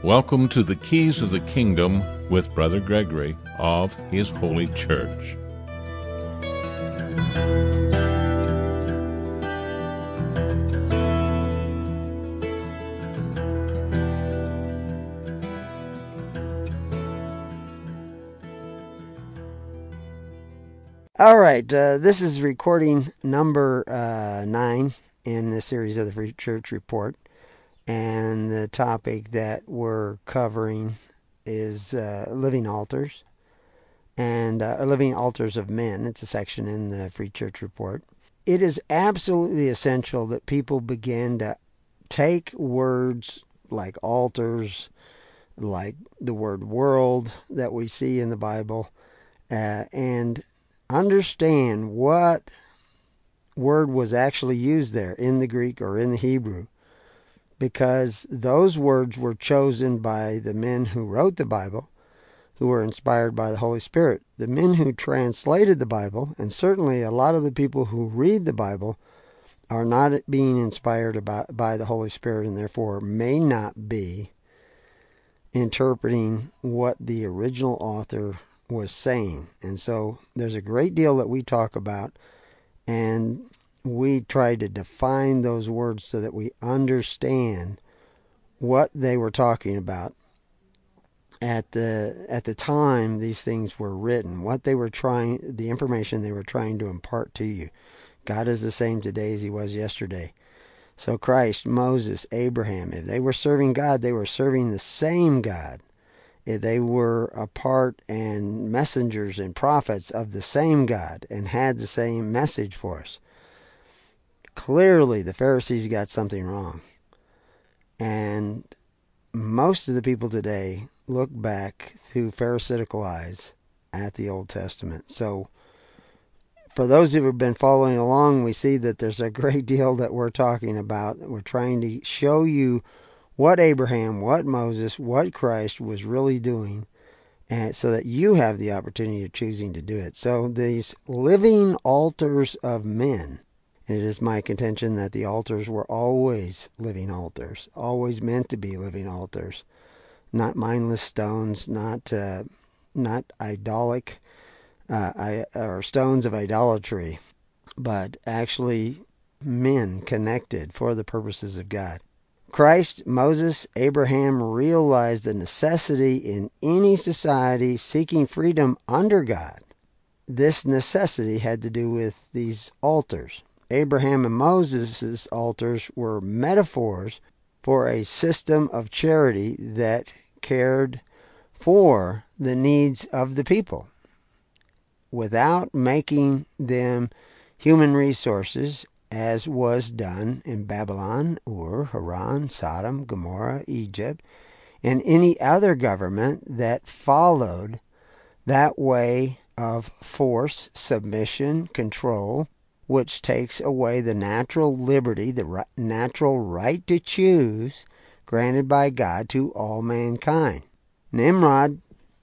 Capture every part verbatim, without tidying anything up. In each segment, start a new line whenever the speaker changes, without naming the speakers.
Welcome to the Keys of the Kingdom with Brother Gregory of His Holy Church.
All right, uh, this is recording number uh, nine in the series of the Free Church Report, and the topic that we're covering is uh, living altars, and uh, living altars of men. It's a section in the Free Church Report. It is absolutely essential that people begin to take words like altars, like the word world that we see in the Bible, uh, and understand what word was actually used there in the Greek or in the Hebrew, because those words were chosen by the men who wrote the Bible, who were inspired by the Holy Spirit. The men who translated the Bible, and certainly a lot of the people who read the Bible, are not being inspired by, by the Holy Spirit, and therefore may not be interpreting what the original author was saying. And so there's a great deal that we talk about, and we try to define those words so that we understand what they were talking about at the at the time these things were written, what they were trying, the information they were trying to impart to you. God is the same today as He was yesterday. So Christ, Moses, Abraham, if they were serving God, they were serving the same God. They were a part and messengers and prophets of the same God and had the same message for us. Clearly, the Pharisees got something wrong. And most of the people today look back through Pharisaical eyes at the Old Testament. So, for those who have been following along, we see that there's a great deal that we're talking about. We're trying to show you what Abraham, what Moses, what Christ was really doing, and so that you have the opportunity of choosing to do it. So these living altars of men, and it is my contention that the altars were always living altars, always meant to be living altars, not mindless stones, not uh, not idolic, uh, or stones of idolatry, but actually men connected for the purposes of God. Christ, Moses, Abraham realized the necessity in any society seeking freedom under God. This necessity had to do with these altars. Abraham and Moses' altars were metaphors for a system of charity that cared for the needs of the people without making them human resources, as was done in Babylon, Ur, Haran, Sodom, Gomorrah, Egypt, and any other government that followed that way of force, submission, control, which takes away the natural liberty, the natural right to choose granted by God to all mankind. Nimrod's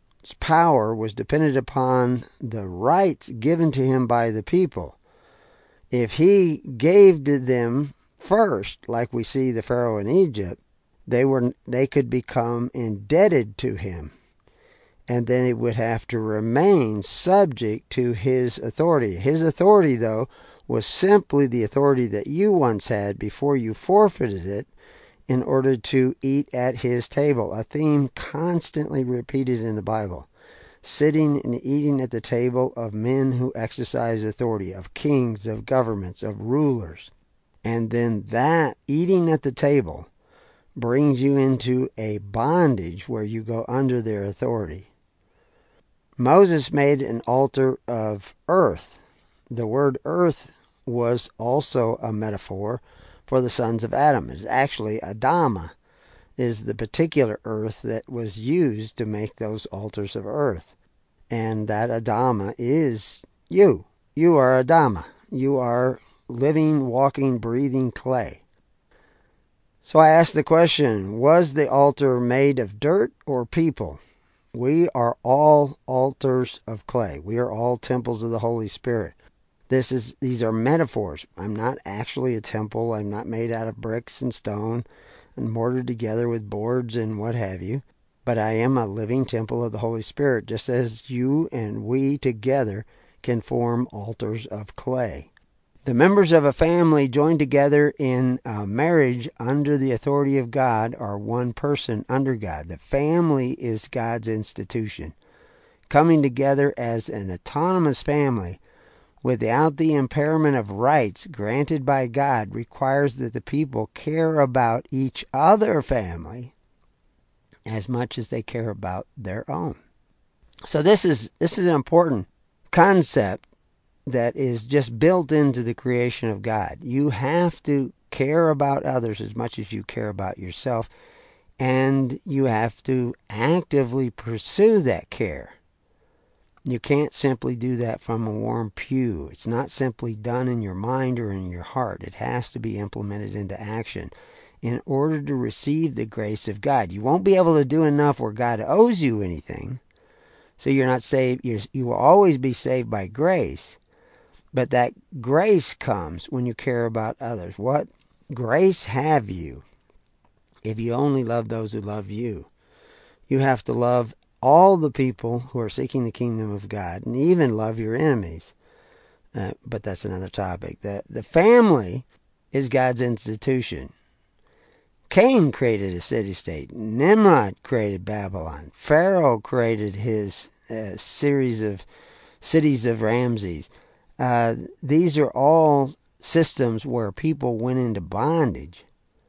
power was dependent upon the rights given to him by the people. If he gave to them first, like we see the Pharaoh in Egypt, they were they could become indebted to him, and then it would have to remain subject to his authority. His authority, though, was simply the authority that you once had before you forfeited it in order to eat at his table, a theme constantly repeated in the Bible. Sitting and eating at the table of men who exercise authority, of kings, of governments, of rulers. And then that eating at the table brings you into a bondage where you go under their authority. Moses made an altar of earth. The word earth was also a metaphor for the sons of Adam. It's actually Adama is the particular earth that was used to make those altars of earth. And that Adama is you. You are Adama. You are living, walking, breathing clay. So I ask the question, was the altar made of dirt or people? We are all altars of clay. We are all temples of the Holy Spirit. This is these are metaphors. I'm not actually a temple. I'm not made out of bricks and stone. and mortared together with boards and what have you. But I am a living temple of the Holy Spirit, just as you and we together can form altars of clay. The members of a family joined together in a marriage under the authority of God are one person under God. The family is God's institution. Coming together as an autonomous family without the impairment of rights granted by God requires that the people care about each other family as much as they care about their own. So this is this is an important concept that is just built into the creation of God. You have to care about others as much as you care about yourself, and you have to actively pursue that care. You can't simply do that from a warm pew. It's not simply done in your mind or in your heart. It has to be implemented into action in order to receive the grace of God. You won't be able to do enough where God owes you anything, so you're not saved. You're, you will always be saved by grace. But that grace comes when you care about others. What grace have you if you only love those who love you? You have to love all the people who are seeking the kingdom of God, and even love your enemies. Uh, but that's another topic. The, the family is God's institution. Cain created a city-state. Nimrod created Babylon. Pharaoh created his uh, series of cities of Ramses. Uh, these are all systems where people went into bondage.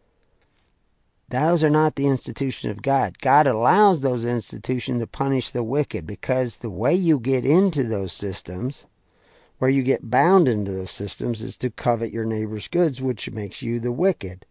Those are not the institution of God. God allows those institutions to punish the wicked, because the way you get into those systems, where you get bound into those systems, is to covet your neighbor's goods, which makes you the wicked,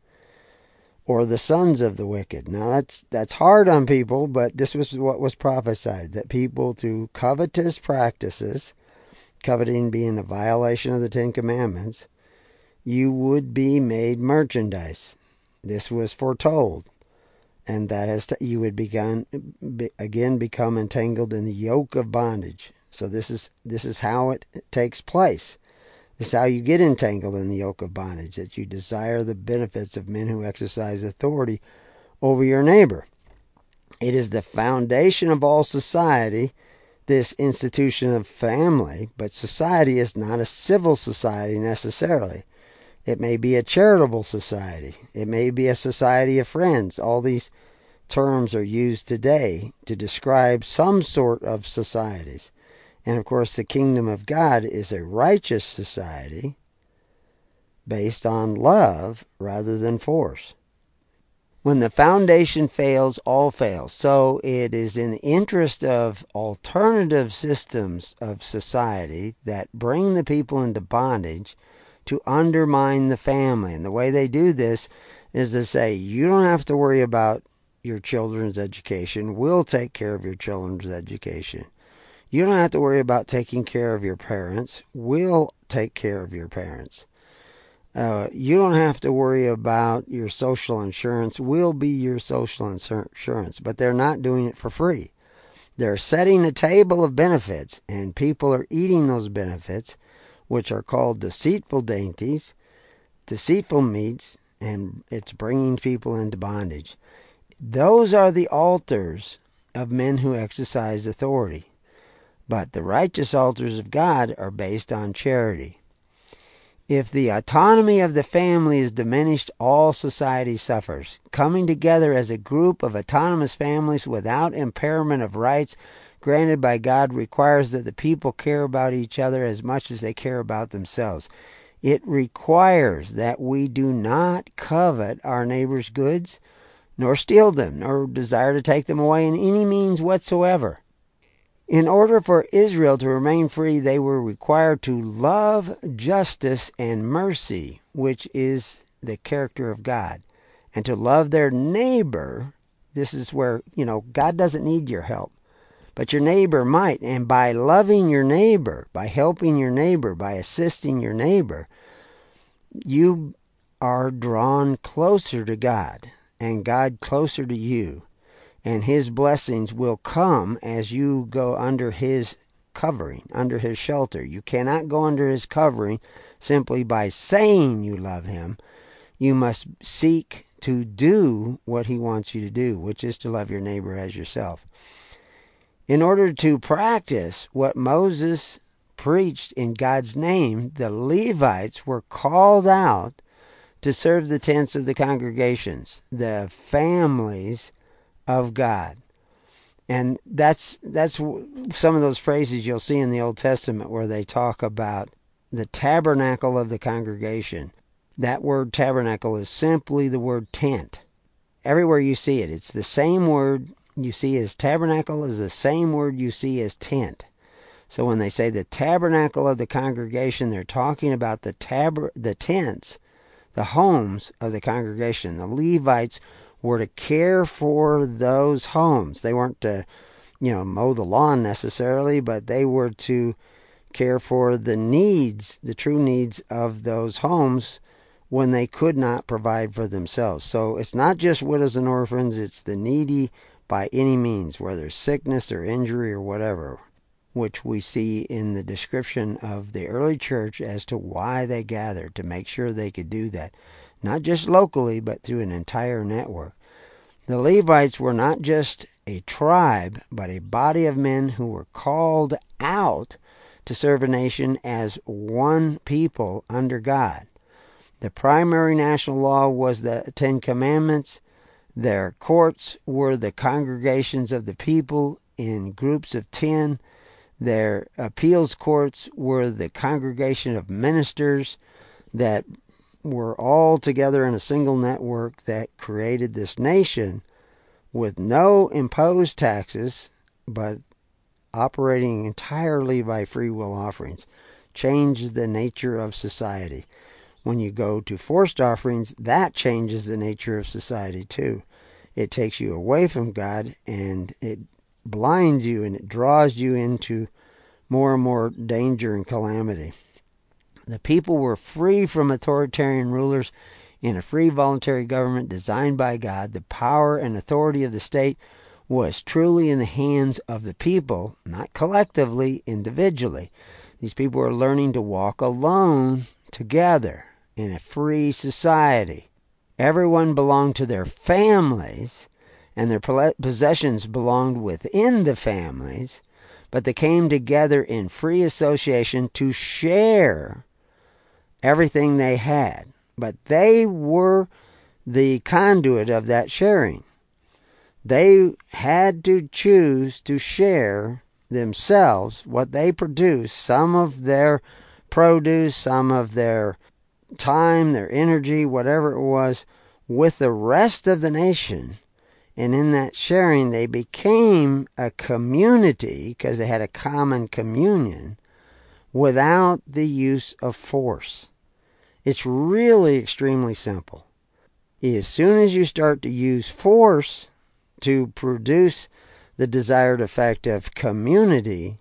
or the sons of the wicked. Now that's that's hard on people, but this was what was prophesied, that people through covetous practices, coveting being a violation of the Ten Commandments, you would be made merchandise. This was foretold, and that is to, you would begun be, again become entangled in the yoke of bondage. So this is this is how it takes place. This is how you get entangled in the yoke of bondage, that you desire the benefits of men who exercise authority over your neighbor. It is the foundation of all society, this institution of family, but society is not a civil society necessarily. It may be a charitable society. It may be a society of friends. All these terms are used today to describe some sort of societies. And of course, the kingdom of God is a righteous society based on love rather than force. When the foundation fails, all fails. So it is in the interest of alternative systems of society that bring the people into bondage to undermine the family. And the way they do this is to say, you don't have to worry about your children's education. We'll take care of your children's education. You don't have to worry about taking care of your parents. We'll take care of your parents. Uh, you don't have to worry about your social insurance. We'll be your social insurance. But they're not doing it for free. They're setting a table of benefits, and people are eating those benefits, which are called deceitful dainties, deceitful meats, and it's bringing people into bondage. Those are the altars of men who exercise authority. But the righteous altars of God are based on charity. If the autonomy of the family is diminished, all society suffers. Coming together as a group of autonomous families without impairment of rights granted by God requires that the people care about each other as much as they care about themselves. It requires that we do not covet our neighbor's goods, nor steal them, nor desire to take them away in any means whatsoever. In order for Israel to remain free, they were required to love justice and mercy, which is the character of God, and to love their neighbor. This is where, you know, God doesn't need your help, but your neighbor might. And by loving your neighbor, by helping your neighbor, by assisting your neighbor, you are drawn closer to God, and God closer to you. And his blessings will come as you go under his covering, under his shelter. You cannot go under his covering simply by saying you love him. You must seek to do what he wants you to do, which is to love your neighbor as yourself. In order to practice what Moses preached in God's name, the Levites were called out to serve the tents of the congregations, the families of God. And that's that's some of those phrases you'll see in the Old Testament where they talk about the tabernacle of the congregation. That word tabernacle is simply the word tent. Everywhere you see it, it's the same word you see as tabernacle is the same word you see as tent. So when they say the tabernacle of the congregation, they're talking about the tab- the tents, the homes of the congregation. The Levites were to care for those homes. They weren't to, you know, mow the lawn necessarily, but they were to care for the needs, the true needs of those homes when they could not provide for themselves. So it's not just widows and orphans, it's the needy by any means, whether sickness or injury or whatever, which we see in the description of the early church as to why they gathered, to make sure they could do that. Not just locally, but through an entire network. The Levites were not just a tribe, but a body of men who were called out to serve a nation as one people under God. The primary national law was the Ten Commandments. Their courts were the congregations of the people in groups of ten. Their appeals courts were the congregation of ministers that were all together in a single network that created this nation with no imposed taxes, but operating entirely by free will offerings. Changed the nature of society. When you go to forced offerings, that changes the nature of society too. It takes you away from God, and it blinds you, and it draws you into more and more danger and calamity. The people were free from authoritarian rulers in a free voluntary government designed by God. The power and authority of the state was truly in the hands of the people, not collectively, individually. These people were learning to walk alone together in a free society. Everyone belonged to their families, and their possessions belonged within the families, but they came together in free association to share everything they had. But they were the conduit of that sharing. They had to choose to share themselves, what they produced, some of their produce, some of their time, their energy, whatever it was, with the rest of the nation. And in that sharing, they became a community because they had a common communion without the use of force. It's really extremely simple. As soon as you start to use force to produce the desired effect of community,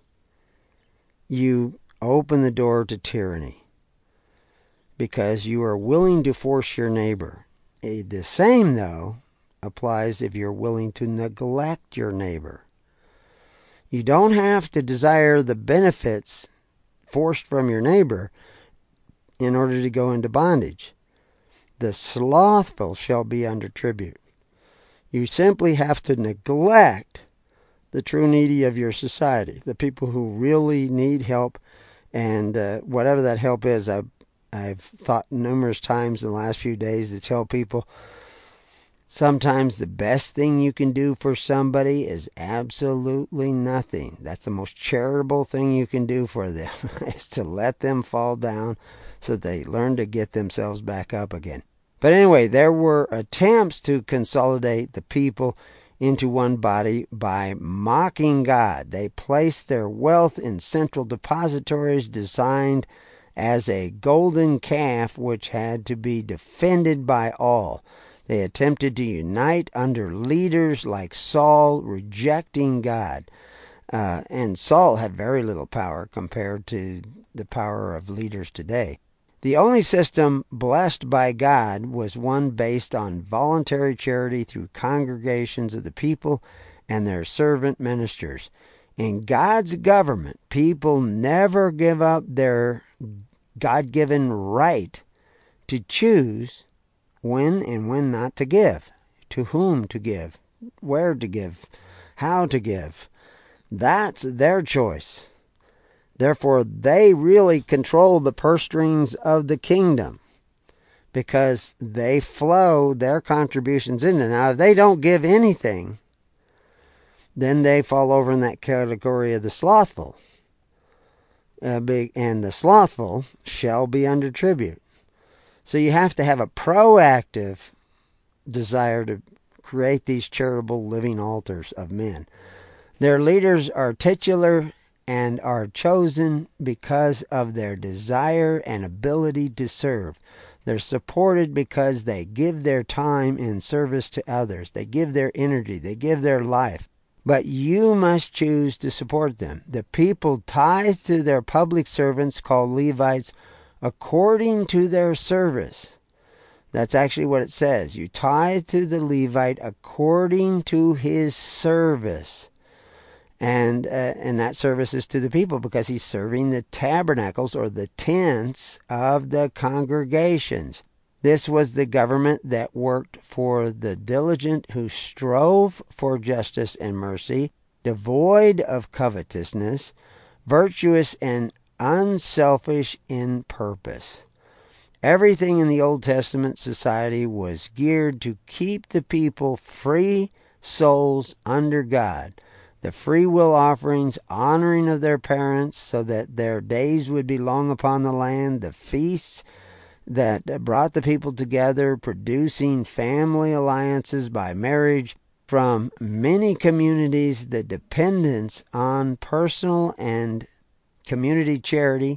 you open the door to tyranny because you are willing to force your neighbor. The same, though, applies if you're willing to neglect your neighbor. You don't have to desire the benefits forced from your neighbor in order to go into bondage. The slothful shall be under tribute. You simply have to neglect the true needy of your society, the people who really need help, and uh, whatever that help is. I've, I've thought numerous times in the last few days to tell people sometimes the best thing you can do for somebody is absolutely nothing. That's the most charitable thing you can do for them, is to let them fall down so they learn to get themselves back up again. But anyway, there were attempts to consolidate the people into one body by mocking God. They placed their wealth in central depositories designed as a golden calf which had to be defended by all. They attempted to unite under leaders like Saul, rejecting God. Uh, and Saul had very little power compared to the power of leaders today. The only system blessed by God was one based on voluntary charity through congregations of the people and their servant ministers. In God's government, people never give up their God-given right to choose when and when not to give, to whom to give, where to give, how to give. That's their choice. Therefore, they really control the purse strings of the kingdom because they flow their contributions into. Now, if they don't give anything, then they fall over in that category of the slothful. Uh, big, and the slothful shall be under tribute. So you have to have a proactive desire to create these charitable living altars of men. Their leaders are titular and are chosen because of their desire and ability to serve. They're supported because they give their time in service to others. They give their energy. They give their life. But you must choose to support them. The people tithe to their public servants called Levites according to their service. That's actually what it says. You tithe to the Levite according to his service. And uh, and that service is to the people because he's serving the tabernacles or the tents of the congregations. This was the government that worked for the diligent who strove for justice and mercy, devoid of covetousness, virtuous and unselfish in purpose. Everything in the Old Testament society was geared to keep the people free souls under God. The free will offerings, honoring of their parents so that their days would be long upon the land, the feasts that brought the people together, producing family alliances by marriage from many communities, the dependence on personal and community charity,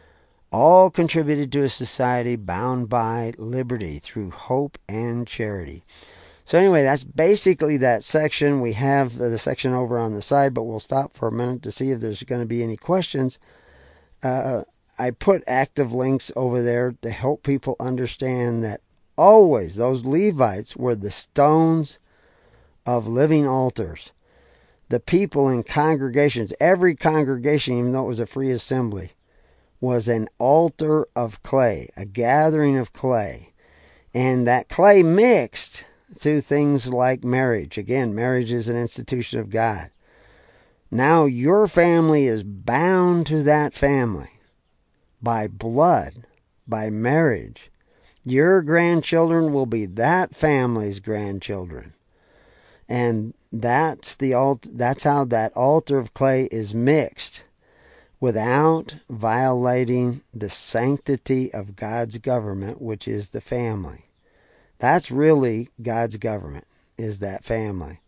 all contributed to a society bound by liberty through hope and charity. So anyway, that's basically that section. We have the section over on the side, but we'll stop for a minute to see if there's going to be any questions. Uh, I put active links over there to help people understand that always those Levites were the stones of living altars. The people in congregations, every congregation, even though it was a free assembly, was an altar of clay, a gathering of clay. And that clay mixed through things like marriage. Again, marriage is an institution of God. Now your family is bound to that family by blood, by marriage. Your grandchildren will be that family's grandchildren. And that's the alt- that's how that altar of clay is mixed without violating the sanctity of God's government, which is the family. That's really God's government, is that family.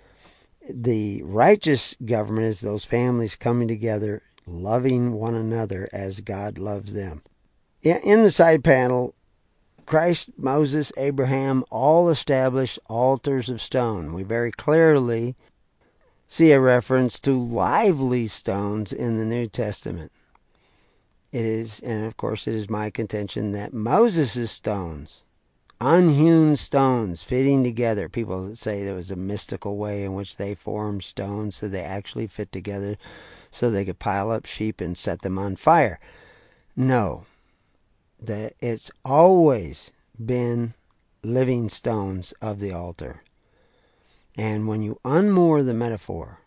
The righteous government is those families coming together, loving one another as God loves them. In the side panel, Christ, Moses, Abraham all established altars of stone. We very clearly see a reference to lively stones in the New Testament. It is, and of course it is my contention that Moses' stones, unhewn stones fitting together. People say there was a mystical way in which they formed stones so they actually fit together so they could pile up sheep and set them on fire. No. That it's always been living stones of the altar. And when you unmoor the metaphor,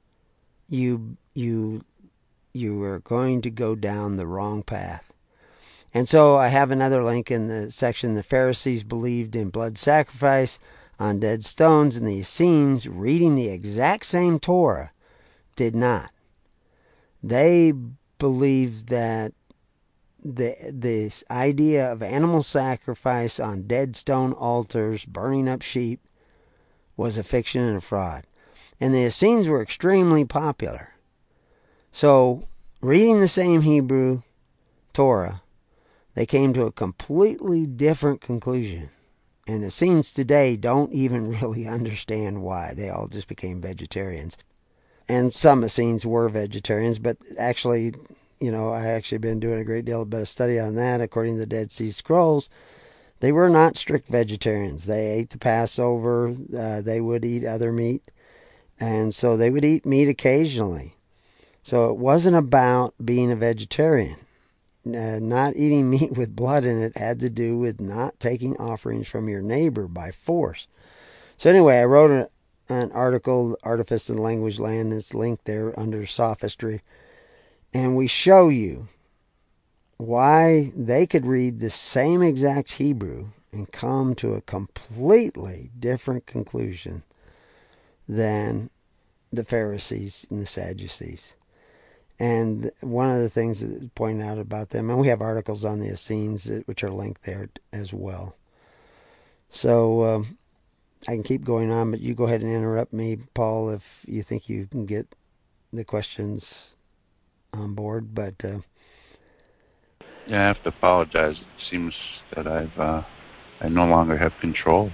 you you you are going to go down the wrong path. And so I have another link in the section. The Pharisees believed in blood sacrifice on dead stones, and the Essenes, reading the exact same Torah, did not. They believed that the this idea of animal sacrifice on dead stone altars, burning up sheep, was a fiction and a fraud. And the Essenes were extremely popular. So, reading the same Hebrew Torah, they came to a completely different conclusion. And the Essenes today don't even really understand why. They all just became vegetarians. And some Essenes were vegetarians, but actually, you know, I actually been doing a great deal of bit of study on that. According to the Dead Sea Scrolls, they were not strict vegetarians. They ate the Passover. Uh, they would eat other meat. And so they would eat meat occasionally. So it wasn't about being a vegetarian. uh, not eating meat with blood in it had to do with not taking offerings from your neighbor by force. So anyway, I wrote a, an article, Artifice in Language Land, it's linked there under sophistry. And we show you why they could read the same exact Hebrew and come to a completely different conclusion than the Pharisees and the Sadducees. And one of the things that is pointed out about them, and we have articles on the Essenes which are linked there as well. So um, I can keep going on, but you go ahead and interrupt me, Paul, if you think you can get the questions on board. But uh,
yeah, I have to apologize. It seems that I've uh, I no longer have control.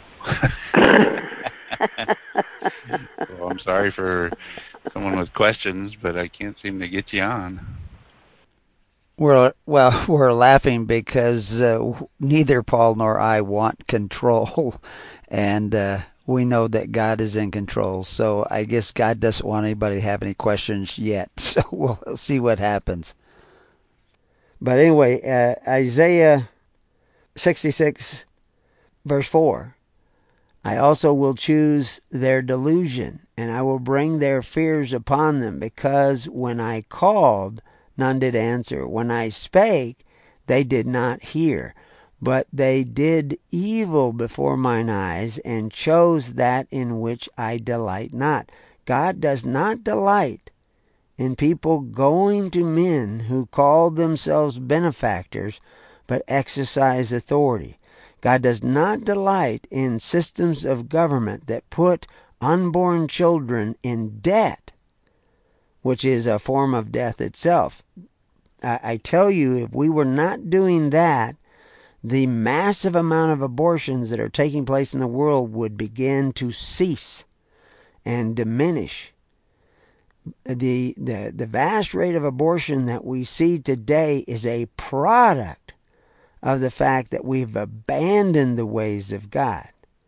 Well, I'm sorry for someone with questions, but I can't seem to get you on.
We're, well, we're laughing because uh, neither Paul nor I want control, and uh, we know that God is in control. So I guess God doesn't want anybody to have any questions yet. So we'll see what happens.
But anyway, uh, Isaiah sixty-six, verse four. I also will choose their delusion, and I will bring their fears upon them, because when I called, none did answer. When I spake, they did not hear. But they did evil before mine eyes, and chose that in which I delight not. God does not delight in people going to men who call themselves benefactors, but exercise authority. God does not delight in systems of government that put unborn children in debt, which is a form of death itself. I, I tell you, if we were not doing that, the massive amount of abortions that are taking place in the world would begin to cease and diminish. The, the, the vast rate of abortion that we see today is a product of the fact that we've abandoned the ways of God.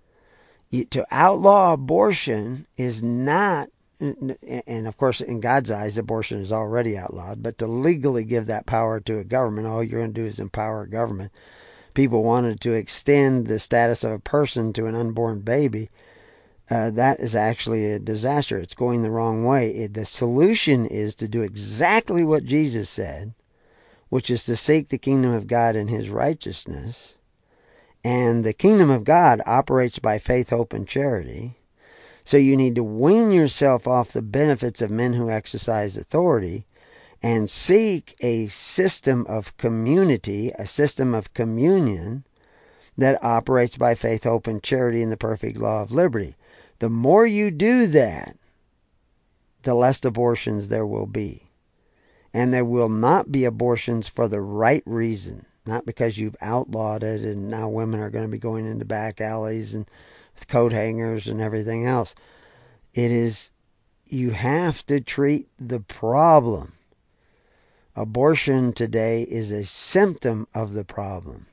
To outlaw abortion is not, and of course in God's eyes abortion is already outlawed, but to legally give that power to a government, all you're going to do is empower a government. People wanted to extend the status of a person to an unborn baby. Uh, that is actually a disaster. It's going the wrong way. It, the solution is to do exactly what Jesus said, which is to seek the kingdom of God and his righteousness. And the kingdom of God operates by faith, hope, and charity. So you need to wean yourself off the benefits of men who exercise authority and seek a system of community, a system of communion that operates by faith, hope, and charity in the perfect law of liberty. The more you do that, the less abortions there will be. And there will not be abortions for the right reason, not because you've outlawed it and now women are going to be going into back alleys and with coat hangers and everything else. It is, you have to treat the problem. Abortion today is a symptom of the problem.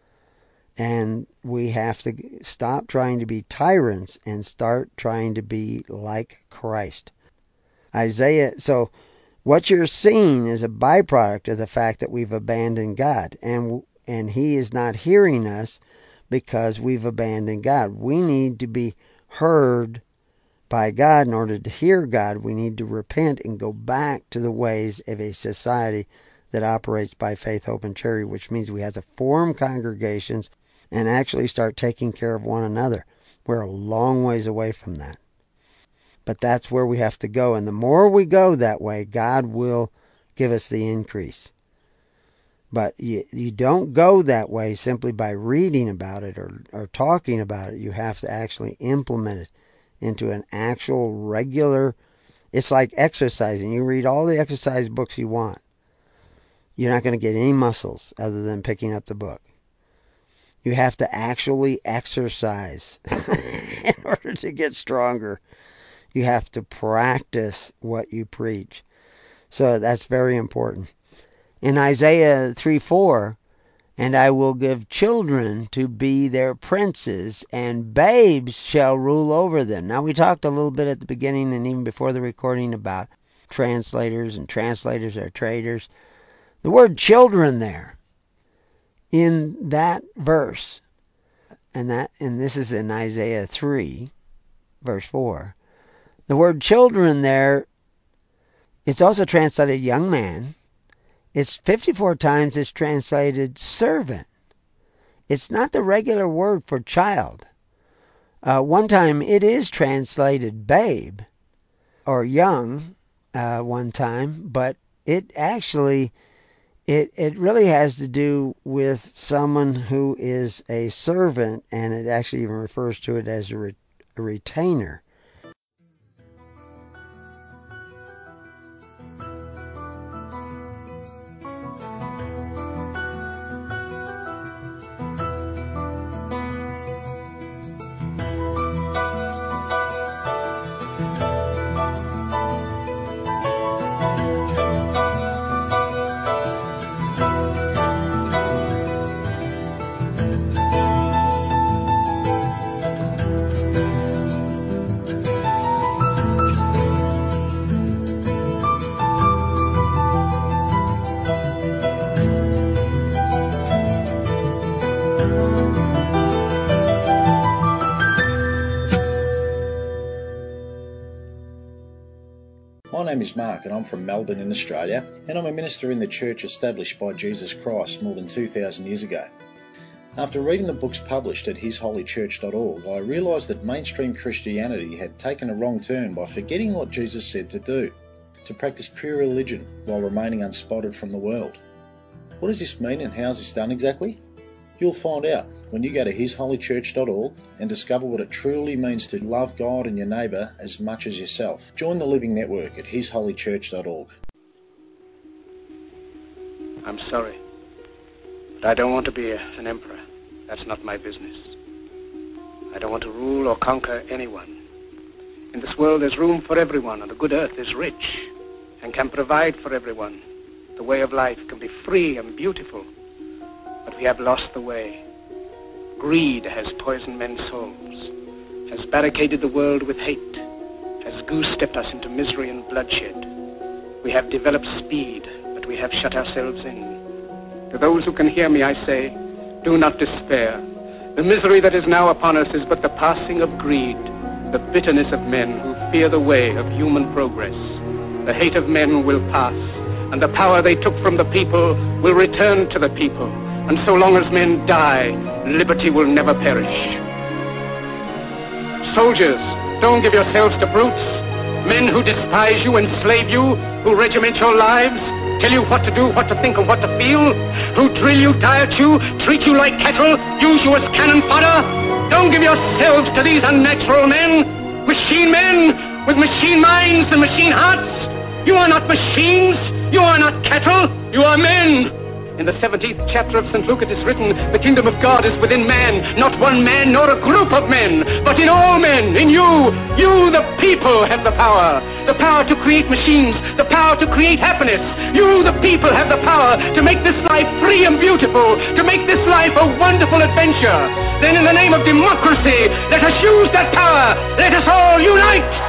And we have to stop trying to be tyrants and start trying to be like Christ. Isaiah, so what you're seeing is a byproduct of the fact that we've abandoned God. And, and he is not hearing us because we've abandoned God. We need to be heard by God. In order to hear God, we need to repent and go back to the ways of a society that operates by faith, hope, and charity, which means we have to form congregations and actually start taking care of one another. We're a long ways away from that. But that's where we have to go. And the more we go that way, God will give us the increase. But you, you don't go that way simply by reading about it or, or talking about it. You have to actually implement it into an actual regular, it's like exercising. You read all the exercise books you want. You're not going to get any muscles other than picking up the book. You have to actually exercise in order to get stronger. You have to practice what you preach. So that's very important. In Isaiah three four, and I will give children to be their princes, and babes shall rule over them. Now, we talked a little bit at the beginning and even before the recording about translators, and translators are traitors. The word children there in that verse, and that and this is in Isaiah three, verse four. The word children there, it's also translated young man. It's fifty-four times it's translated servant. It's not the regular word for child. Uh, one time it is translated babe or young uh, one time, but it actually, it, it really has to do with someone who is a servant, and it actually even refers to it as a, re- a retainer.
My name is Mark and I'm from Melbourne in Australia, and I'm a minister in the church established by Jesus Christ more than two thousand years ago. After reading the books published at his holy church dot org, I realised that mainstream Christianity had taken a wrong turn by forgetting what Jesus said to do, to practice pure religion while remaining unspotted from the world. What does this mean and how is this done exactly? You'll find out when you go to his holy church dot org and discover what it truly means to love God and your neighbour as much as yourself. Join the Living Network at his holy church dot org.
I'm sorry, but I don't want to be a, an emperor. That's not my business. I don't want to rule or conquer anyone. In this world there's room for everyone, and the good earth is rich and can provide for everyone. The way of life can be free and beautiful. But we have lost the way. Greed has poisoned men's souls, has barricaded the world with hate, has goose-stepped us into misery and bloodshed. We have developed speed, but we have shut ourselves in. To those who can hear me, I say, do not despair. The misery that is now upon us is but the passing of greed, the bitterness of men who fear the way of human progress. The hate of men will pass, and the power they took from the people will return to the people. And so long as men die, liberty will never perish. Soldiers, don't give yourselves to brutes, men who despise you, enslave you, who regiment your lives, tell you what to do, what to think, and what to feel, who drill you, diet you, treat you like cattle, use you as cannon fodder. Don't give yourselves to these unnatural men, machine men with machine minds and machine hearts. You are not machines, you are not cattle, you are men. In the seventeenth chapter of Saint Luke it is written, the kingdom of God is within man, not one man nor a group of men, but in all men, in you. You, the people, have the power. The power to create machines, the power to create happiness. You, the people, have the power to make this life free and beautiful, to make this life a wonderful adventure. Then in the name of democracy, let us use that power. Let us all unite.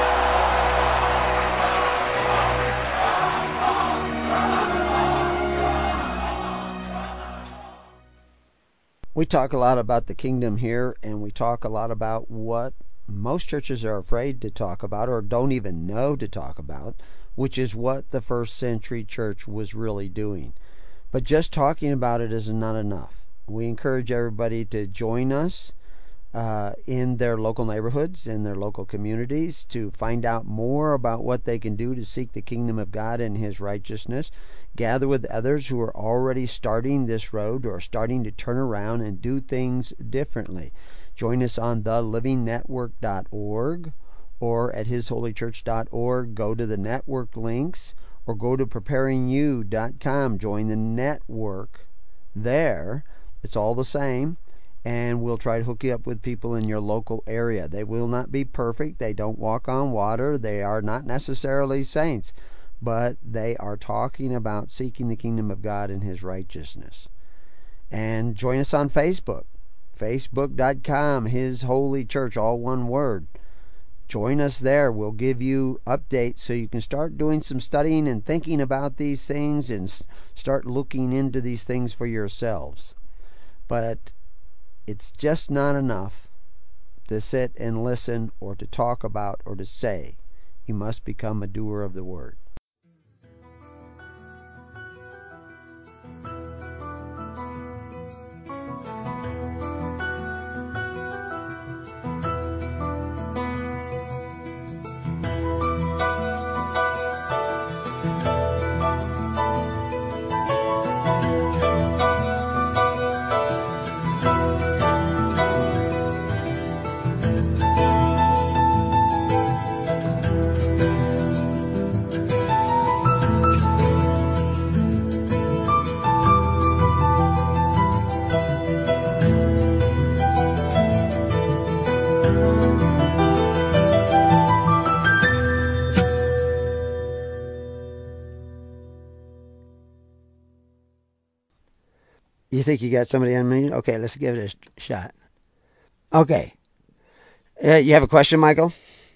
We talk a lot about the kingdom here, and we talk a lot about what most churches are afraid to talk about or don't even know to talk about, which is what the first century church was really doing. But just talking about it is not enough. We encourage everybody to join us uh, in their local neighborhoods, in their local communities, to find out more about what they can do to seek the kingdom of God and His righteousness. Gather with others who are already starting this road or starting to turn around and do things differently. Join us on the living network dot org or at his holy church dot org. Go to the network links or go to preparing you dot com. Join the network there. It's all the same. And we'll try to hook you up with people in your local area. They will not be perfect. They don't walk on water. They are not necessarily saints. But they are talking about seeking the kingdom of God and His righteousness. And join us on Facebook. Facebook dot com, His Holy Church, all one word. join us there. We'll give you updates so you can start doing some studying and thinking about these things and start looking into these things for yourselves. But it's just not enough to sit and listen or to talk about or to say. You must become a doer of the word. You think you got somebody unmuted? Okay, let's give it a shot. Okay. Uh, you have a question, Michael?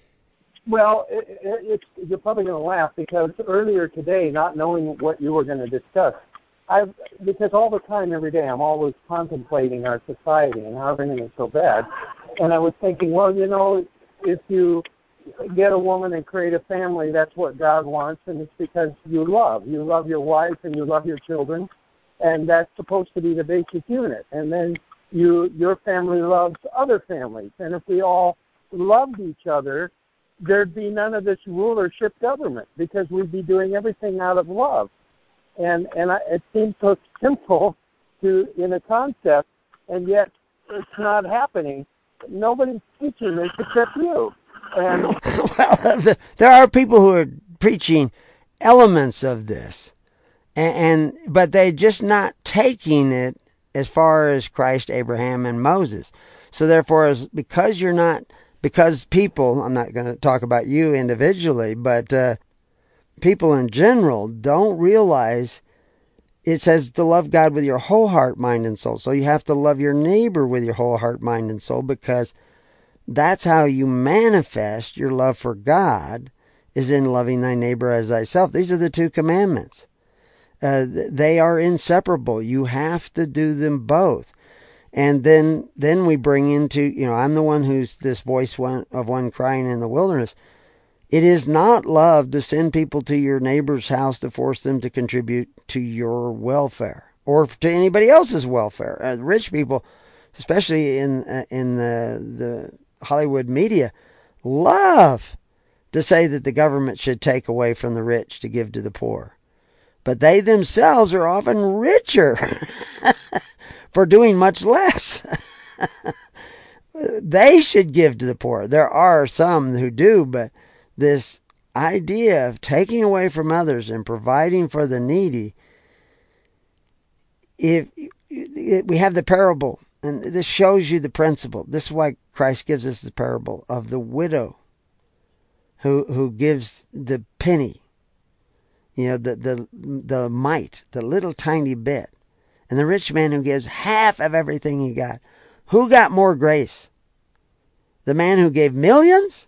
Well, it, it, it's, you're probably going to laugh because earlier today, not knowing what you were going to discuss, I've because all the time, every day, I'm always contemplating our society and how everything is so bad. And I was thinking, well, you know, if you get a woman and create a family, that's what God wants, and it's because you love. You love your wife and you love your children. And that's supposed to be the basic unit. And then you, your family loves other families. And if we all loved each other, there'd be none of this rulership government because we'd be doing everything out of love. And and I, it seems so simple to in a concept, and yet it's not happening. Nobody's teaching this except you. And
well, there are people who are preaching elements of this. And, and but they're just not taking it as far as Christ, Abraham, and Moses. So therefore, as, because you're not, because people, I'm not going to talk about you individually, but uh, people in general don't realize it says to love God with your whole heart, mind, and soul. So you have to love your neighbor with your whole heart, mind, and soul, because that's how you manifest your love for God, is in loving thy neighbor as thyself. These are the two commandments. Uh, they are inseparable. You have to do them both. And then then we bring into, you know, I'm the one who's this voice one, of one crying in the wilderness. It is not love to send people to your neighbor's house to force them to contribute to your welfare or to anybody else's welfare. Uh, rich people, especially in uh, in the, the Hollywood media, love to say that the government should take away from the rich to give to the poor. But they themselves are often richer for doing much less. They should give to the poor. There are some who do, but this idea of taking away from others and providing for the needy, if we have the parable, and this shows you the principle. This is why Christ gives us the parable of the widow who who gives the penny. You know, the, the the mite, the little tiny bit. And the rich man who gives half of everything he got. Who got more grace? The man who gave millions?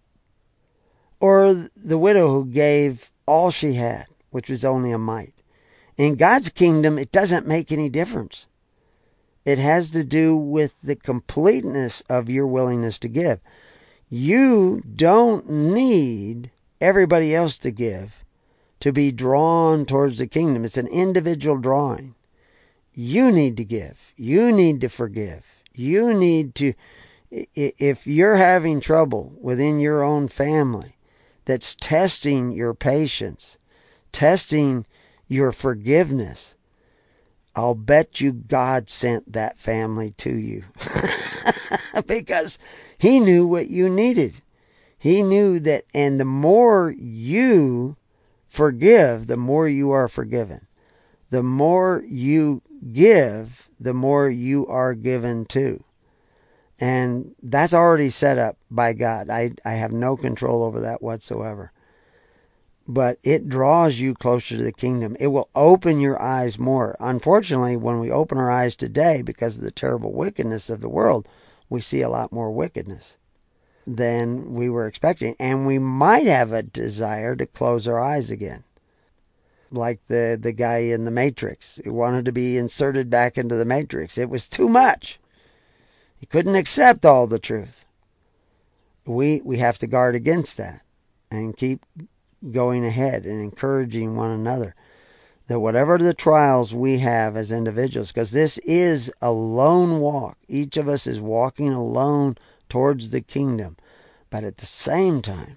Or the widow who gave all she had, which was only a mite? In God's kingdom, it doesn't make any difference. It has to do with the completeness of your willingness to give. You don't need everybody else to give to be drawn towards the kingdom. It's an individual drawing. You need to give. You need to forgive. You need to, if you're having trouble within your own family that's testing your patience, testing your forgiveness, I'll bet you God sent that family to you because he knew what you needed. He knew that, and the more you forgive, the more you are forgiven. The more you give, the more you are given to. And that's already set up by God. I, I have no control over that whatsoever. But it draws you closer to the kingdom. It will open your eyes more. Unfortunately, when we open our eyes today, because of the terrible wickedness of the world, we see a lot more wickedness. than we were expecting. And we might have a desire to close our eyes again. Like the, the guy in the Matrix who wanted to be inserted back into the Matrix. It was too much. He couldn't accept all the truth. We, we have to guard against that and keep going ahead and encouraging one another. That whatever the trials we have as individuals, because this is a lone walk. Each of us is walking alone towards the kingdom. But at the same time,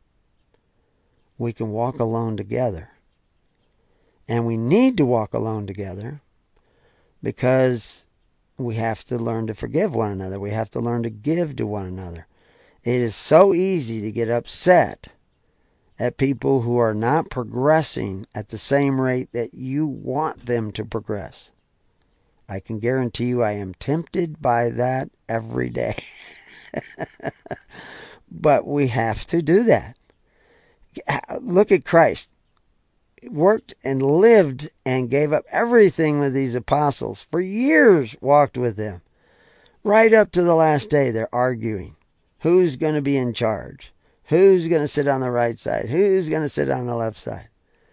we can walk alone together. And we need to walk alone together because we have to learn to forgive one another. We have to learn to give to one another. It is so easy to get upset at people who are not progressing at the same rate that you want them to progress. I can guarantee you I am tempted by that every day. But we have to do that. Look at Christ. Worked and lived and gave up everything with these apostles. For years walked with them. Right up to the last day they're arguing. Who's going to be in charge? Who's going to sit on the right side? Who's going to sit on the left side?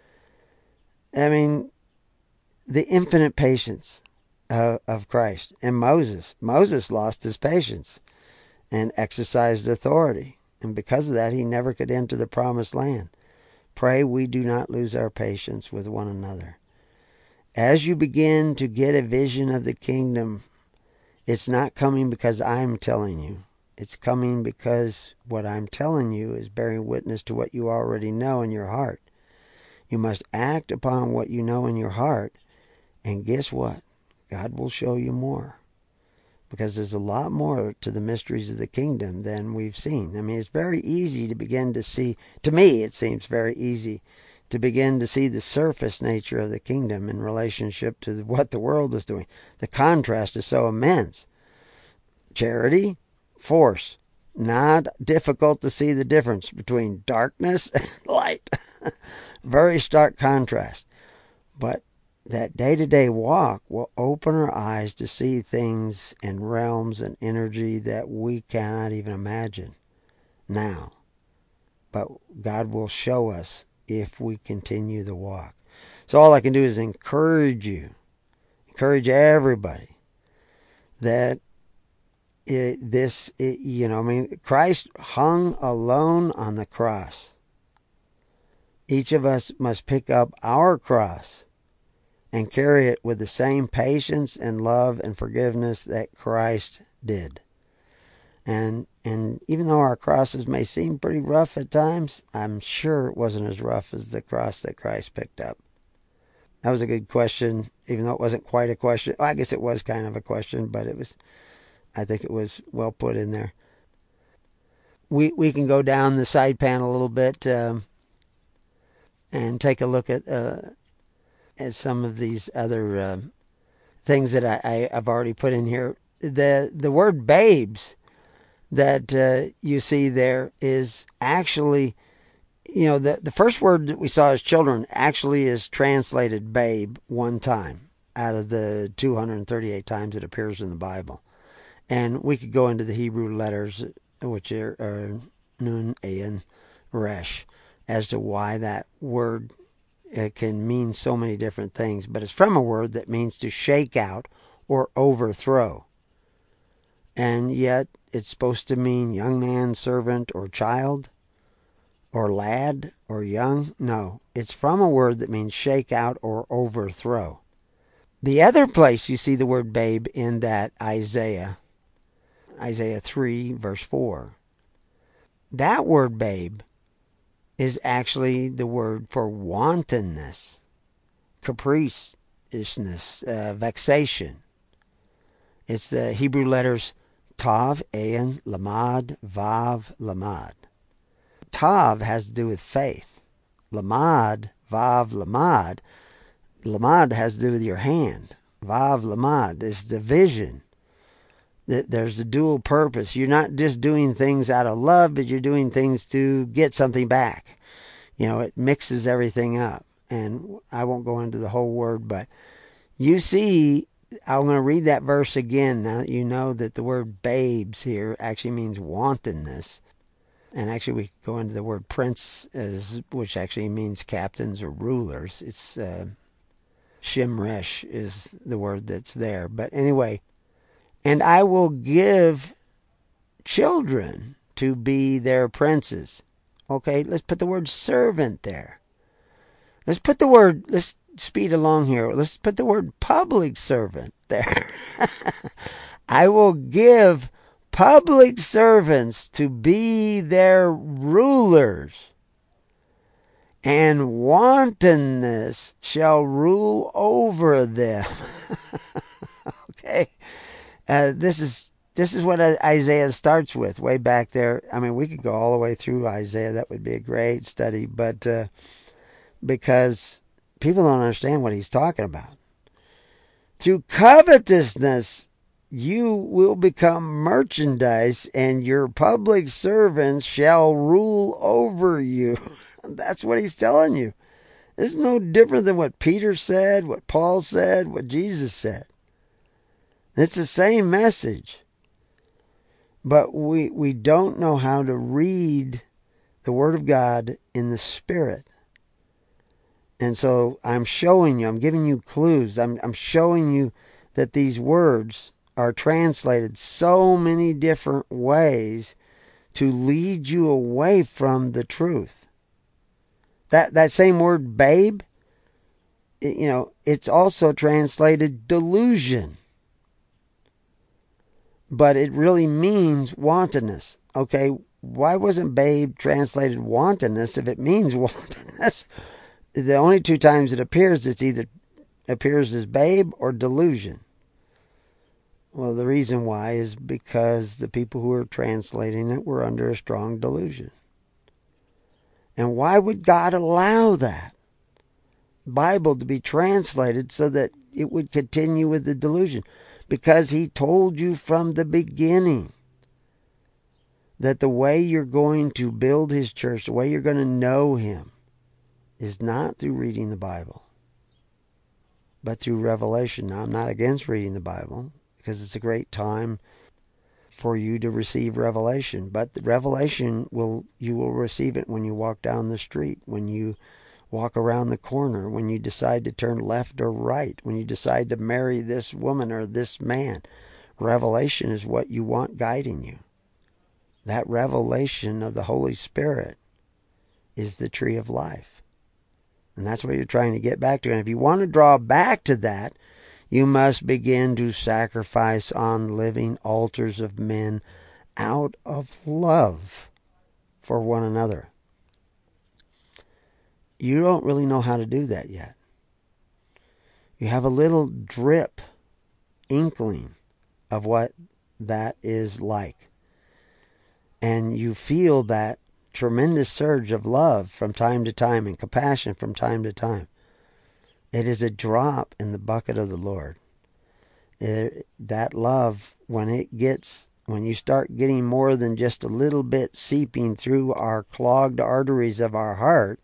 I mean, the infinite patience of, of Christ. And Moses. Moses lost his patience and exercised authority. And because of that, he never could enter the promised land. Pray we do not lose our patience with one another. As you begin to get a vision of the kingdom, it's not coming because I'm telling you. It's coming because what I'm telling you is bearing witness to what you already know in your heart. You must act upon what you know in your heart, and guess what? God will show you more. Because there's a lot more to the mysteries of the kingdom than we've seen. I mean, it's very easy to begin to see, to me it seems very easy, to begin to see the surface nature of the kingdom in relationship to what the world is doing. The contrast is so immense. Charity, force. Not difficult to see the difference between darkness and light. Very stark contrast. But that day-to-day walk will open our eyes to see things in realms and energy that we cannot even imagine now. But God will show us if we continue the walk. So all I can do is encourage you, encourage everybody that it, this, it, you know, I mean, Christ hung alone on the cross. Each of us must pick up our cross and carry it with the same patience and love and forgiveness that Christ did. And and even though our crosses may seem pretty rough at times, I'm sure it wasn't as rough as the cross that Christ picked up. That was a good question, even though it wasn't quite a question. Well, I guess it was kind of a question, but it was, I think it was well put in there. We we can go down the side panel a little bit um, and take a look at uh, at some of these other uh, things that I, I, I've already put in here. The the word babes that uh, you see there is actually, you know, the, the first word that we saw as children actually is translated babe one time out of the two hundred thirty-eight times it appears in the Bible. And we could go into the Hebrew letters, which are, are Nun, Ayin, Resh, as to why that word it can mean so many different things, but it's from a word that means to shake out or overthrow. And yet it's supposed to mean young man, servant, or child, or lad, or young. No, it's from a word that means shake out or overthrow. The other place you see the word babe in that Isaiah, Isaiah three, verse four. That word babe is actually the word for wantonness, capriciousness, uh, vexation. It's the Hebrew letters Tav, Ayin, Lamad, Vav, Lamad. Tav has to do with faith. Lamad, Vav, Lamad. Lamad has to do with your hand. Vav, Lamad is the vision. There's the dual purpose. You're not just doing things out of love, but you're doing things to get something back. You know, it mixes everything up. And I won't go into the whole word, but you see I'm going to read that verse again. Now that you know that the word babes here actually means wantonness. And actually we go into the word prince, as, which actually means captains or rulers. It's uh, Shimresh is the word that's there. But anyway, and I will give children to be their princes. Okay, let's put the word servant there. Let's put the word, let's speed along here. Let's put the word public servant there. I will give public servants to be their rulers, and wantonness shall rule over them. Okay, uh, this is this is what Isaiah starts with way back there. I mean, we could go all the way through Isaiah. That would be a great study, but uh, because people don't understand what he's talking about. Through covetousness, you will become merchandise, and your public servants shall rule over you. That's what he's telling you. It's no different than what Peter said, what Paul said, what Jesus said. It's the same message. But we, we don't know how to read the Word of God in the Spirit. And so I'm showing you, I'm giving you clues. I'm, I'm showing you that these words are translated so many different ways to lead you away from the truth. That that same word, babe, it, you know, it's also translated delusion. But it really means wantonness. Okay, why wasn't babe translated wantonness if it means wantonness? The only two times it appears, it's either appears as babe or delusion. Well, the reason why is because the people who are translating it were under a strong delusion. And why would God allow that Bible to be translated so that it would continue with the delusion? Because he told you from the beginning that the way you're going to build his church, the way you're going to know him, is not through reading the Bible, but through revelation. Now, I'm not against reading the Bible, because it's a great time for you to receive revelation. But the revelation, will you will receive it when you walk down the street, when you walk around the corner, when you decide to turn left or right, when you decide to marry this woman or this man. Revelation is what you want guiding you. That revelation of the Holy Spirit is the tree of life. And that's what you're trying to get back to. And if you want to draw back to that, you must begin to sacrifice on living altars of men out of love for one another. You don't really know how to do that yet. You have a little drip, inkling of what that is like. And you feel that tremendous surge of love from time to time and compassion from time to time. It is a drop in the bucket of the Lord. It, that love, when it gets, when you start getting more than just a little bit seeping through our clogged arteries of our heart,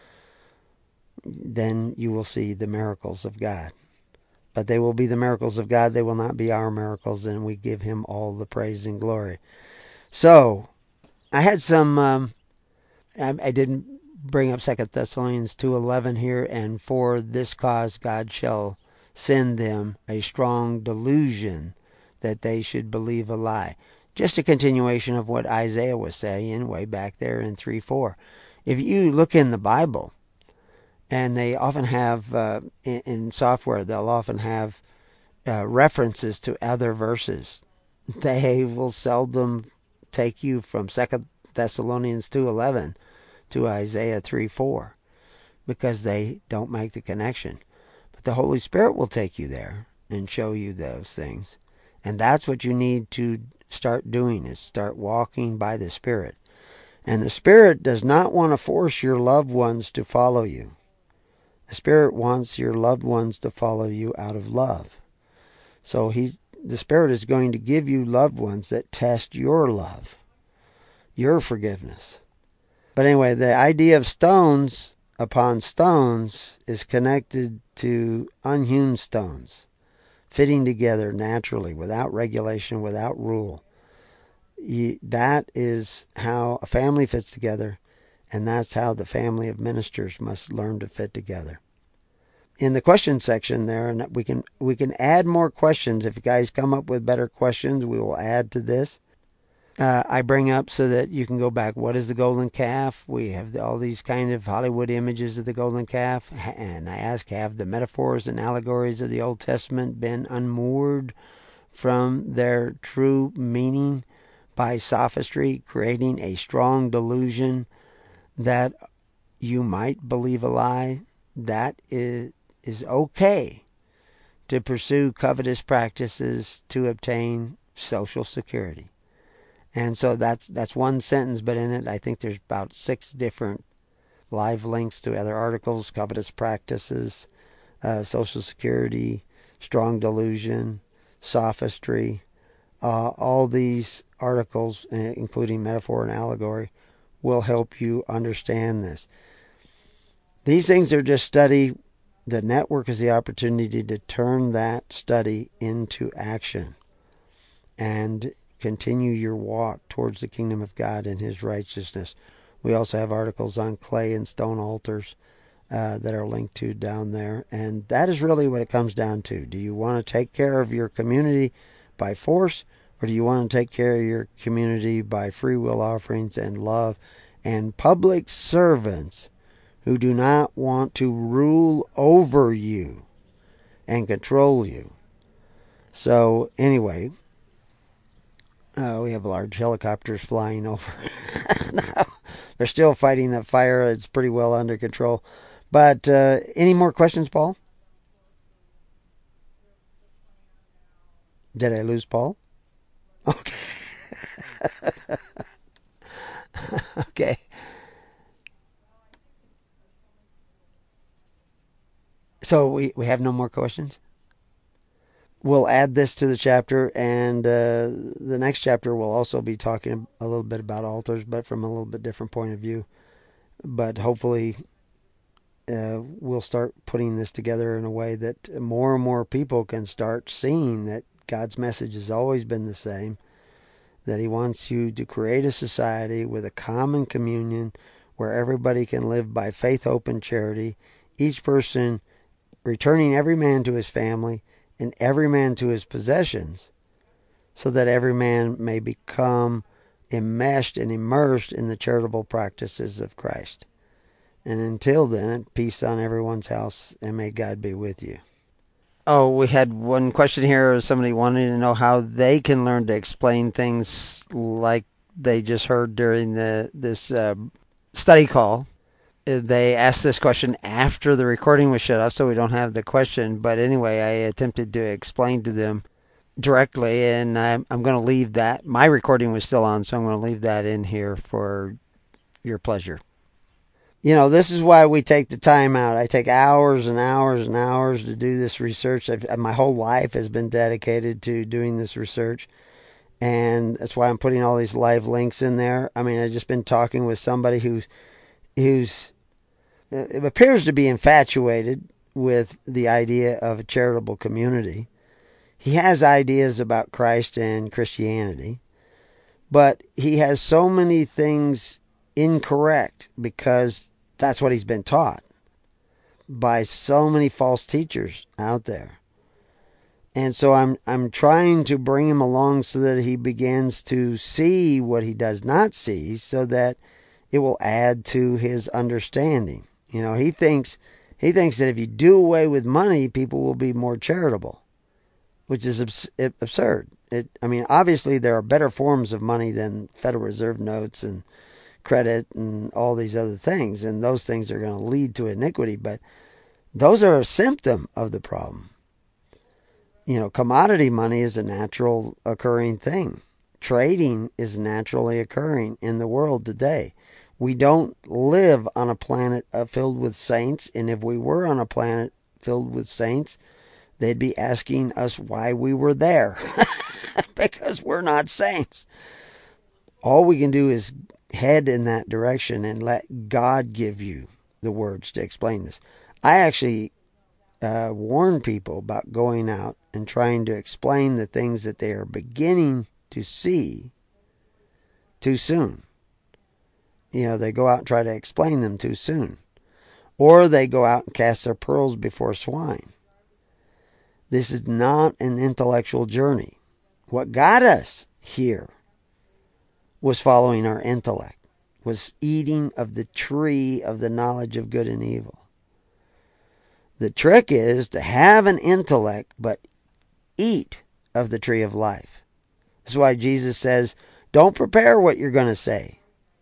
then you will see the miracles of God. But they will be the miracles of God. They will not be our miracles, and we give him all the praise and glory. So, I had some, um, I, I didn't bring up Second Thessalonians two eleven here, and for this cause God shall send them a strong delusion that they should believe a lie. Just a continuation of what Isaiah was saying way back there in three four. If you look in the Bible, and they often have, uh, in, in software, they'll often have uh, references to other verses. They will seldom take you from Second Thessalonians two eleven to Isaiah three four, because they don't make the connection. But the Holy Spirit will take you there and show you those things. And that's what you need to start doing, is start walking by the Spirit. And the Spirit does not want to force your loved ones to follow you. The Spirit wants your loved ones to follow you out of love. So he's the Spirit is going to give you loved ones that test your love, your forgiveness. But anyway, the idea of stones upon stones is connected to unhewn stones, fitting together naturally, without regulation, without rule. You, that is how a family fits together, and that's how the family of ministers must learn to fit together. In the question section there, and we can we can add more questions. If you guys come up with better questions, we will add to this. Uh, I bring up so that you can go back. What is the golden calf? We have the, all these kind of Hollywood images of the golden calf. And I ask, have the metaphors and allegories of the Old Testament been unmoored from their true meaning by sophistry, creating a strong delusion that you might believe a lie? That is, is okay to pursue covetous practices to obtain social security. And so that's that's one sentence, but in it I think there's about six different live links to other articles: covetous practices, uh, Social Security, strong delusion, sophistry. Uh, all these articles, including metaphor and allegory, will help you understand this. These things are just study. The network is the opportunity to turn that study into action and continue your walk towards the kingdom of God and His righteousness. We also have articles on clay and stone altars uh, that are linked to down there. And that is really what it comes down to. Do you want to take care of your community by force, or do you want to take care of your community by free will offerings and love and public servants who do not want to rule over you and control you? So anyway, Uh, we have large helicopters flying over. Now, they're still fighting that fire. It's pretty well under control. But uh, any more questions, Paul? Did I lose Paul? Okay. Okay. So we, we have no more questions? We'll add this to the chapter, and uh, the next chapter will also be talking a little bit about altars, but from a little bit different point of view. But hopefully uh, we'll start putting this together in a way that more and more people can start seeing that God's message has always been the same, that He wants you to create a society with a common communion where everybody can live by faith, hope, and charity, each person returning every man to his family, and every man to his possessions, so that every man may become enmeshed and immersed in the charitable practices of Christ. And until then, peace on everyone's house, and may God be with you. Oh, we had one question here. Somebody wanting to know how they can learn to explain things like they just heard during the this uh, study call. They asked this question after the recording was shut off, so we don't have the question. But anyway, I attempted to explain to them directly, and I'm, I'm going to leave that. My recording was still on, so I'm going to leave that in here for your pleasure. You know, this is why we take the time out. I take hours and hours and hours to do this research. I've, my whole life has been dedicated to doing this research, and that's why I'm putting all these live links in there. I mean, I've just been talking with somebody who's who's it appears to be infatuated with the idea of a charitable community. He has ideas about Christ and Christianity, but he has so many things incorrect because that's what he's been taught by so many false teachers out there. And so I'm I'm trying to bring him along so that he begins to see what he does not see, so that it will add to his understanding. You know, he thinks he thinks that if you do away with money, people will be more charitable, which is abs- absurd. It, I mean, obviously there are better forms of money than Federal Reserve notes and credit and all these other things, and those things are going to lead to iniquity, but those are a symptom of the problem. You know, commodity money is a natural occurring thing. Trading is naturally occurring in the world today. We don't live on a planet filled with saints, and if we were on a planet filled with saints, they'd be asking us why we were there, because we're not saints. All we can do is head in that direction and let God give you the words to explain this. I actually uh, warn people about going out and trying to explain the things that they are beginning to see too soon. You know, they go out and try to explain them too soon. Or they go out and cast their pearls before swine. This is not an intellectual journey. What got us here was following our intellect, was eating of the tree of the knowledge of good and evil. The trick is to have an intellect, but eat of the tree of life. That's why Jesus says, don't prepare what you're going to say.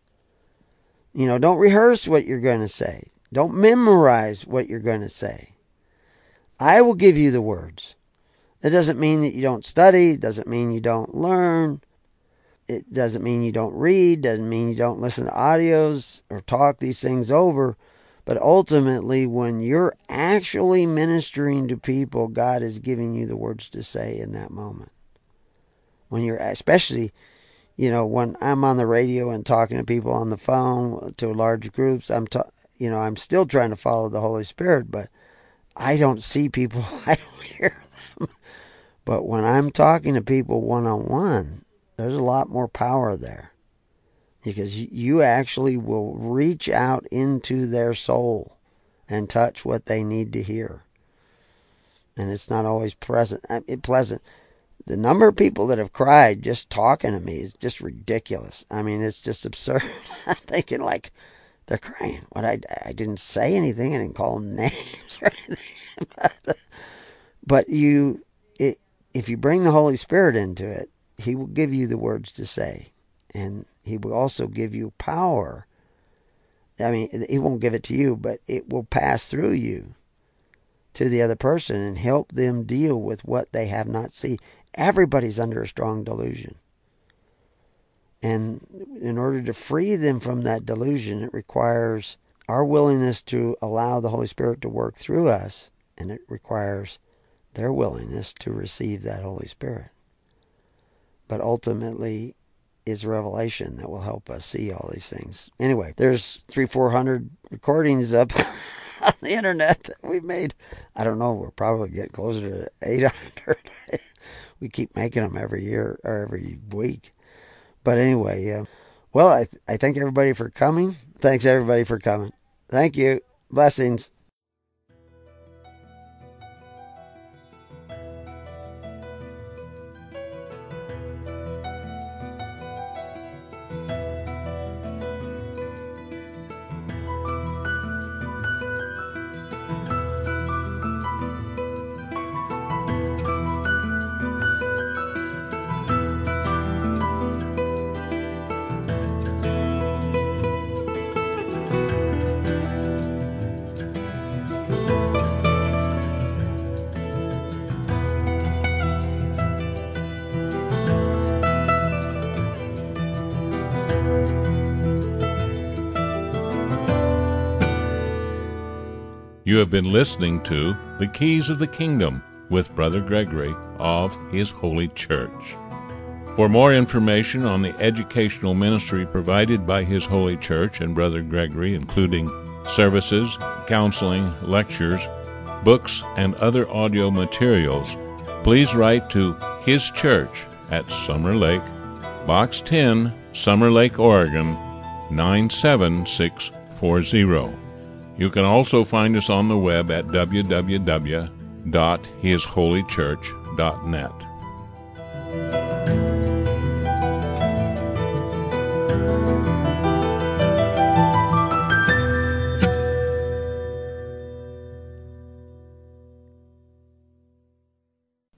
You know, don't rehearse what you're going to say. Don't memorize what you're going to say. I will give you the words. It doesn't mean that you don't study. It doesn't mean you don't learn. It doesn't mean you don't read. It doesn't mean you don't listen to audios or talk these things over. But ultimately, when you're actually ministering to people, God is giving you the words to say in that moment. When you're, especially, you know, when I'm on the radio and talking to people on the phone to large groups, I'm, ta- you know, I'm still trying to follow the Holy Spirit, but I don't see people. I don't hear them. But when I'm talking to people one-on-one, there's a lot more power there. Because you actually will reach out into their soul and touch what they need to hear. And it's not always present, it pleasant. The number of people that have cried just talking to me is just ridiculous. I mean, it's just absurd. I'm thinking like, they're crying. What I, I didn't say anything. I didn't call them names or anything. but, but you, it, if you bring the Holy Spirit into it, He will give you the words to say. And He will also give you power. I mean, He won't give it to you, but it will pass through you to the other person and help them deal with what they have not seen. Everybody's under a strong delusion. And in order to free them from that delusion, it requires our willingness to allow the Holy Spirit to work through us, and it requires their willingness to receive that Holy Spirit. But ultimately, it's revelation that will help us see all these things. Anyway, there's three, four hundred recordings up on the internet that we've made. I don't know, we're probably getting closer to eight hundred. We keep making them every year or every week. But anyway, uh, well, I, I thank everybody for coming. Thanks everybody for coming. Thank you. Blessings.
You have been listening to The Keys of the Kingdom with Brother Gregory of His Holy Church. For more information on the educational ministry provided by His Holy Church and Brother Gregory, including services, counseling, lectures, books, and other audio materials, please write to His Church at Summer Lake, Box ten, Summer Lake, Oregon, nine seven six four zero. You can also find us on the web at w w w dot his holy church dot net.